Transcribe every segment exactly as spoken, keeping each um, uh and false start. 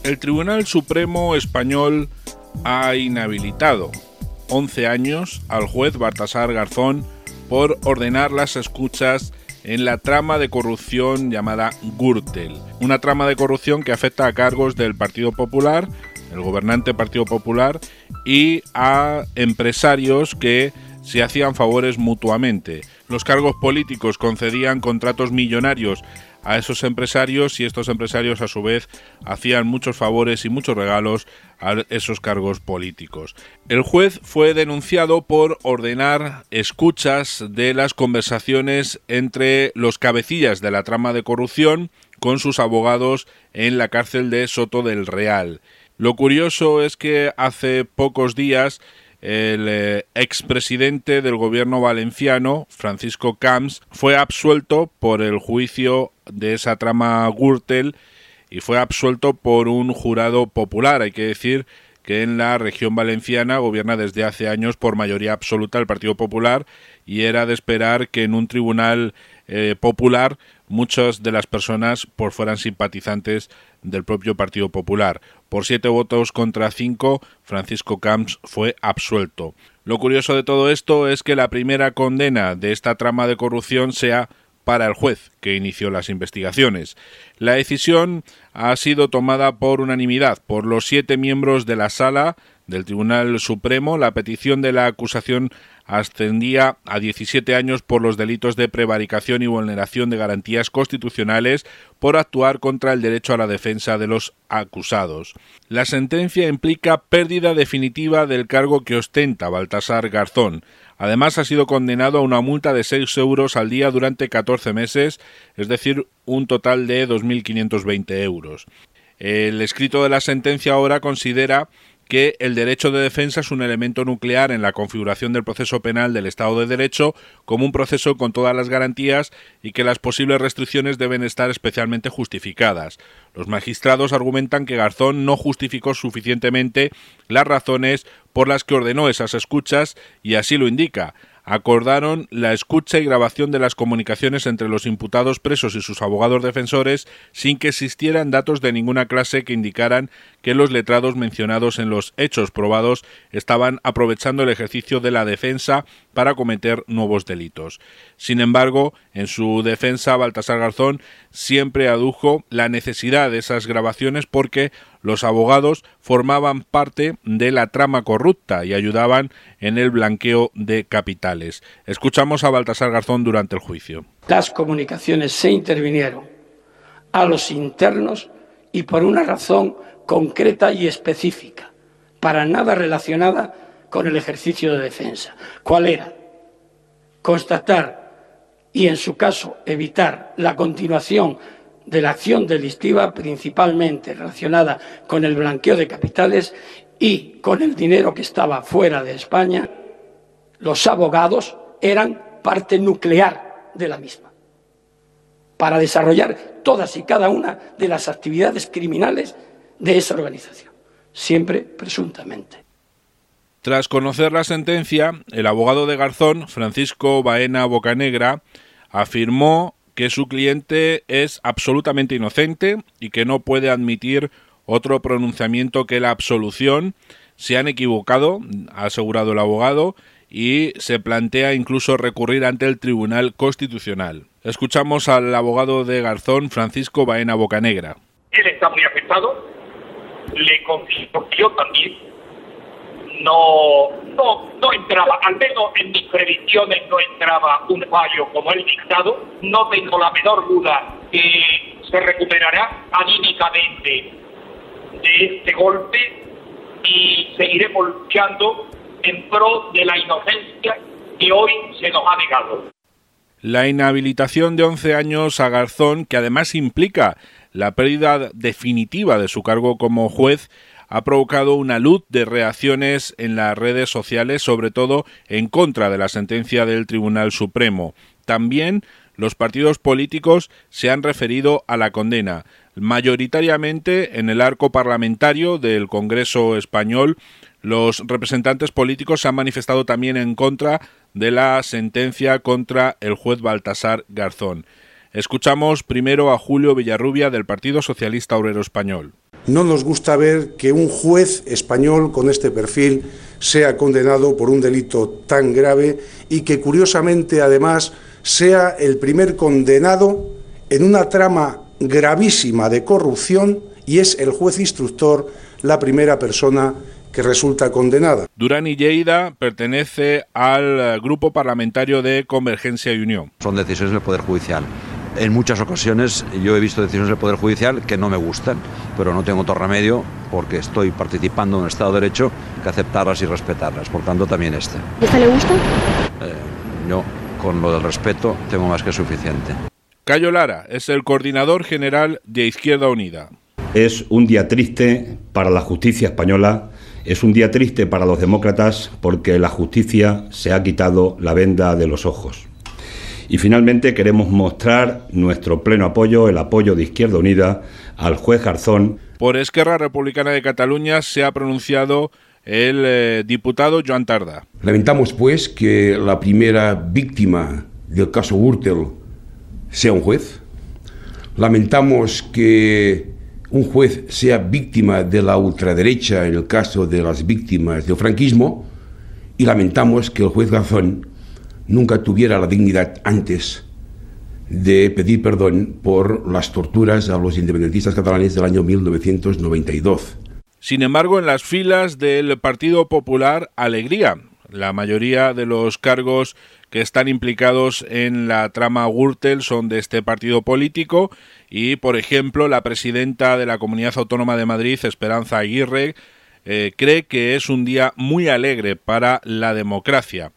El Tribunal Supremo Español ha inhabilitado once años al juez Baltasar Garzón por ordenar las escuchas en la trama de corrupción llamada Gürtel. Una trama de corrupción que afecta a cargos del Partido Popular, el gobernante Partido Popular, y a empresarios que se hacían favores mutuamente. Los cargos políticos concedían contratos millonarios a esos empresarios y estos empresarios a su vez hacían muchos favores y muchos regalos a esos cargos políticos. El juez fue denunciado por ordenar escuchas de las conversaciones entre los cabecillas de la trama de corrupción con sus abogados en la cárcel de Soto del Real. Lo curioso es que hace pocos días el eh, expresidente del gobierno valenciano, Francisco Camps, fue absuelto por el juicio de esa trama Gürtel y fue absuelto por un jurado popular. Hay que decir que en la región valenciana gobierna desde hace años por mayoría absoluta el Partido Popular y era de esperar que en un tribunal eh, popular muchas de las personas pues, fueran simpatizantes del propio Partido Popular. Por siete votos contra cinco, Francisco Camps fue absuelto. Lo curioso de todo esto es que la primera condena de esta trama de corrupción sea para el juez que inició las investigaciones. La decisión ha sido tomada por unanimidad por los siete miembros de la Sala del Tribunal Supremo. La petición de la acusación ascendía a diecisiete años por los delitos de prevaricación y vulneración de garantías constitucionales por actuar contra el derecho a la defensa de los acusados. La sentencia implica pérdida definitiva del cargo que ostenta Baltasar Garzón. Además, ha sido condenado a una multa de seis euros al día durante catorce meses, es decir, un total de dos mil quinientos veinte euros. El escrito de la sentencia ahora considera que el derecho de defensa es un elemento nuclear en la configuración del proceso penal del Estado de Derecho como un proceso con todas las garantías y que las posibles restricciones deben estar especialmente justificadas. Los magistrados argumentan que Garzón no justificó suficientemente las razones por las que ordenó esas escuchas y así lo indica. Acordaron la escucha y grabación de las comunicaciones entre los imputados presos y sus abogados defensores sin que existieran datos de ninguna clase que indicaran que los letrados mencionados en los hechos probados estaban aprovechando el ejercicio de la defensa para cometer nuevos delitos. Sin embargo, en su defensa, Baltasar Garzón siempre adujo la necesidad de esas grabaciones porque los abogados formaban parte de la trama corrupta y ayudaban en el blanqueo de capitales. Escuchamos a Baltasar Garzón durante el juicio. Las comunicaciones se intervinieron a los internos y por una razón concreta y específica, para nada relacionada con el ejercicio de defensa. ¿Cuál era? Constatar y, en su caso, evitar la continuación de la acción delictiva principalmente relacionada con el blanqueo de capitales y con el dinero que estaba fuera de España. Los abogados eran parte nuclear de la misma para desarrollar todas y cada una de las actividades criminales de esa organización, siempre presuntamente. Tras conocer la sentencia, el abogado de Garzón, Francisco Baena Bocanegra, afirmó que su cliente es absolutamente inocente y que no puede admitir otro pronunciamiento que la absolución. Se han equivocado, ha asegurado el abogado, y se plantea incluso recurrir ante el Tribunal Constitucional. Escuchamos al abogado de Garzón, Francisco Baena Bocanegra. Él está muy afectado, le confieso que yo también no, no, no entraba, al menos en mis previsiones no entraba un fallo como el dictado. No tengo la menor duda que se recuperará anímicamente de este golpe y seguiremos luchando en pro de la inocencia que hoy se nos ha negado. La inhabilitación de once años a Garzón, que además implica la pérdida definitiva de su cargo como juez, ha provocado una luz de reacciones en las redes sociales, sobre todo en contra de la sentencia del Tribunal Supremo. También los partidos políticos se han referido a la condena. Mayoritariamente en el arco parlamentario del Congreso español, los representantes políticos se han manifestado también en contra de la sentencia contra el juez Baltasar Garzón. Escuchamos primero a Julio Villarrubia del Partido Socialista Obrero Español. no nos gusta ver que un juez español con este perfil sea condenado por un delito tan grave y que, curiosamente, además, sea el primer condenado en una trama gravísima de corrupción y es el juez instructor la primera persona que resulta condenada. Duran y Lleida pertenece al grupo parlamentario de Convergencia y Unión. Son decisiones del Poder Judicial. En muchas ocasiones yo he visto decisiones del Poder Judicial que no me gustan, pero no tengo otro remedio porque estoy participando en un Estado de Derecho que aceptarlas y respetarlas. Por tanto, también este. ¿Esta le gusta? Eh, yo, con lo del respeto, tengo más que suficiente. Cayo Lara es el coordinador general de Izquierda Unida. Es un día triste para la justicia española, es un día triste para los demócratas porque la justicia se ha quitado la venda de los ojos. Y finalmente queremos mostrar nuestro pleno apoyo, el apoyo de Izquierda Unida al juez Garzón. Por Esquerra Republicana de Cataluña se ha pronunciado el eh, diputado Joan Tardá. Lamentamos, pues, que la primera víctima del caso Gürtel sea un juez. Lamentamos que un juez sea víctima de la ultraderecha en el caso de las víctimas del franquismo. Y lamentamos que el juez Garzón nunca tuviera la dignidad antes de pedir perdón por las torturas a los independentistas catalanes del año mil novecientos noventa y dos. Sin embargo, en las filas del Partido Popular, alegría. La mayoría de los cargos que están implicados en la trama Gürtel son de este partido político y, por ejemplo, la presidenta de la Comunidad Autónoma de Madrid, Esperanza Aguirre, eh, cree que es un día muy alegre para la democracia.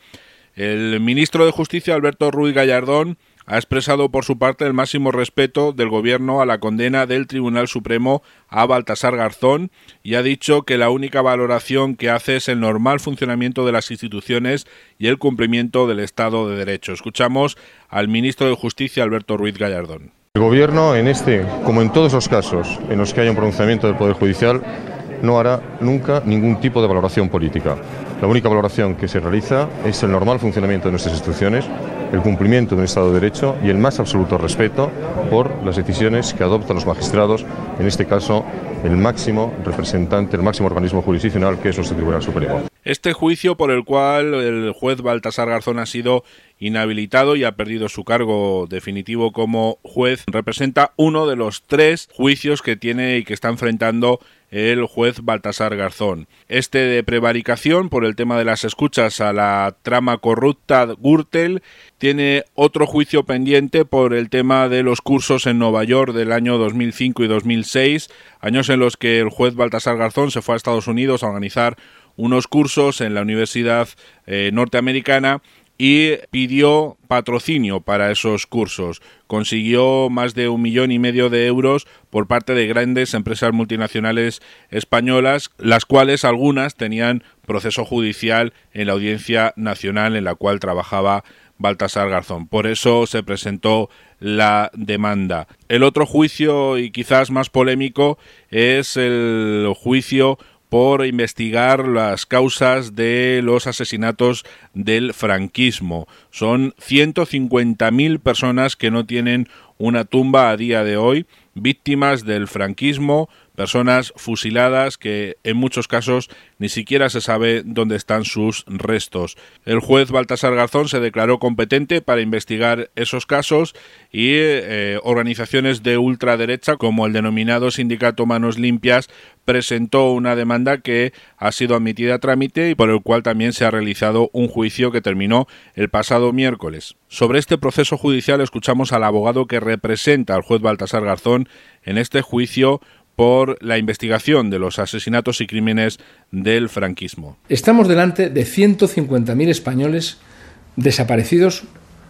El ministro de Justicia, Alberto Ruiz Gallardón, ha expresado por su parte el máximo respeto del Gobierno a la condena del Tribunal Supremo a Baltasar Garzón y ha dicho que la única valoración que hace es el normal funcionamiento de las instituciones y el cumplimiento del Estado de Derecho. Escuchamos al ministro de Justicia, Alberto Ruiz Gallardón. El Gobierno, en este, como en todos los casos en los que haya un pronunciamiento del Poder Judicial, no hará nunca ningún tipo de valoración política. La única valoración que se realiza es el normal funcionamiento de nuestras instituciones, el cumplimiento de un Estado de Derecho y el más absoluto respeto por las decisiones que adoptan los magistrados, en este caso el máximo representante, el máximo organismo jurisdiccional, que es nuestro Tribunal Supremo. Este juicio por el cual el juez Baltasar Garzón ha sido inhabilitado y ha perdido su cargo definitivo como juez representa uno de los tres juicios que tiene y que está enfrentando el juez Baltasar Garzón. Este de prevaricación por el tema de las escuchas a la trama corrupta Gürtel, tiene otro juicio pendiente por el tema de los cursos en Nueva York del año dos mil cinco y dos mil seis, años en los que el juez Baltasar Garzón se fue a Estados Unidos a organizar unos cursos en la Universidad eh, norteamericana y pidió patrocinio para esos cursos. Consiguió más de un millón y medio de euros por parte de grandes empresas multinacionales españolas, las cuales algunas tenían proceso judicial en la Audiencia Nacional en la cual trabajaba Baltasar Garzón. Por eso se presentó la demanda. El otro juicio, y quizás más polémico, es el juicio por investigar las causas de los asesinatos del franquismo. Son ciento cincuenta mil personas que no tienen una tumba a día de hoy, víctimas del franquismo, personas fusiladas que en muchos casos ni siquiera se sabe dónde están sus restos. El juez Baltasar Garzón se declaró competente para investigar esos casos y eh, organizaciones de ultraderecha como el denominado Sindicato Manos Limpias presentó una demanda que ha sido admitida a trámite y por el cual también se ha realizado un juicio que terminó el pasado miércoles. Sobre este proceso judicial escuchamos al abogado que representa al juez Baltasar Garzón en este juicio por la investigación de los asesinatos y crímenes del franquismo. Estamos delante de ciento cincuenta mil españoles desaparecidos,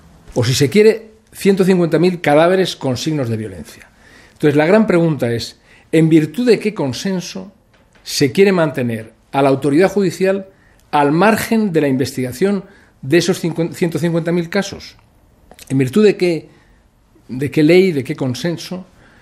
o si se quiere, ciento cincuenta mil cadáveres con signos de violencia. Entonces, la gran pregunta es, ¿en virtud de qué consenso se quiere mantener a la autoridad judicial al margen de la investigación de esos ciento cincuenta mil casos? ¿En virtud de qué, de qué ley, de qué consenso?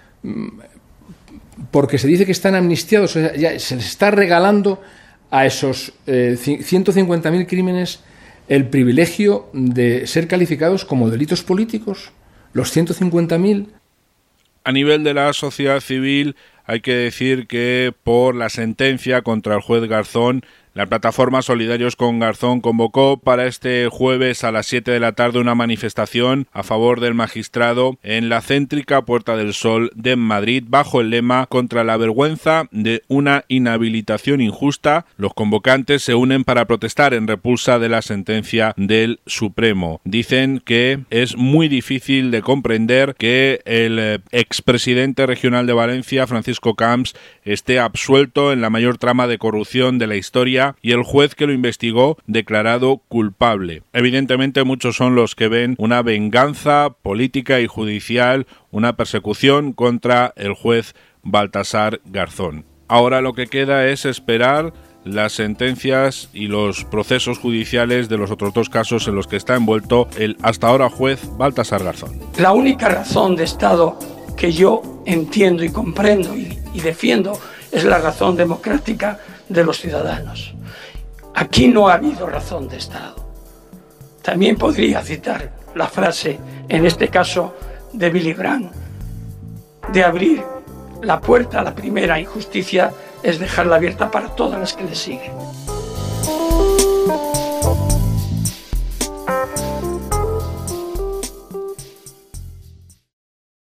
Porque se dice que están amnistiados, o sea, ya se les está regalando a esos eh, ciento cincuenta mil crímenes el privilegio de ser calificados como delitos políticos, los ciento cincuenta mil. A nivel de la sociedad civil hay que decir que por la sentencia contra el juez Garzón, la plataforma Solidarios con Garzón convocó para este jueves a las siete de la tarde una manifestación a favor del magistrado en la céntrica Puerta del Sol de Madrid bajo el lema "Contra la vergüenza de una inhabilitación injusta". Los convocantes se unen para protestar en repulsa de la sentencia del Supremo. Dicen que es muy difícil de comprender que el expresidente regional de Valencia, Francisco Camps, esté absuelto en la mayor trama de corrupción de la historia y el juez que lo investigó declarado culpable. Evidentemente muchos son los que ven una venganza política y judicial, una persecución contra el juez Baltasar Garzón. Ahora lo que queda es esperar las sentencias y los procesos judiciales de los otros dos casos en los que está envuelto el hasta ahora juez Baltasar Garzón. La única razón de Estado que yo entiendo y comprendo y, y defiendo es la razón democrática de los ciudadanos. Aquí no ha habido razón de Estado. También podría citar la frase, en este caso, de Willy Brandt, de abrir la puerta a la primera injusticia es dejarla abierta para todas las que le siguen.